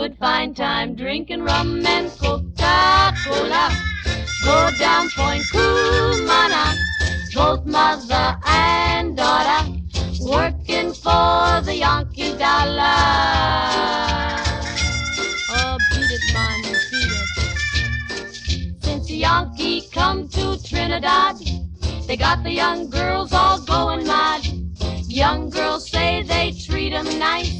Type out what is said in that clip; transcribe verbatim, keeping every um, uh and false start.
good fine time drinking rum and Coca-Cola. Go down Point Cumana, both mother and daughter, working for the Yankee dollar. Oh, beat it, man, beat it. Since the Yankee come to Trinidad, they got the young girls all going mad. Young girls say they treat 'em nice,